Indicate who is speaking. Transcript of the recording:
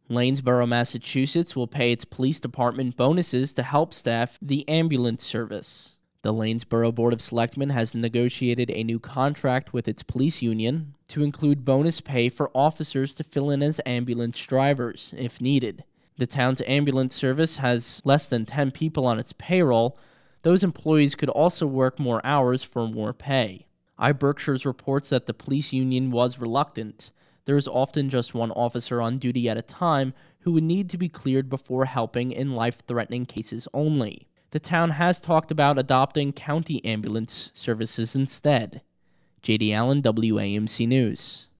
Speaker 1: Lanesboro, Massachusetts will pay its police department bonuses to help staff the ambulance service. The Lanesboro Board of Selectmen has negotiated a new contract with its police union to include bonus pay for officers to fill in as ambulance drivers, if needed. The town's ambulance service has less than 10 people on its payroll. Those employees could also work more hours for more pay. iBerkshires reports that the police union was reluctant. There is often just one officer on duty at a time who would need to be cleared before helping in life-threatening cases only. The town has talked about adopting county ambulance services instead. J.D. Allen, WAMC News.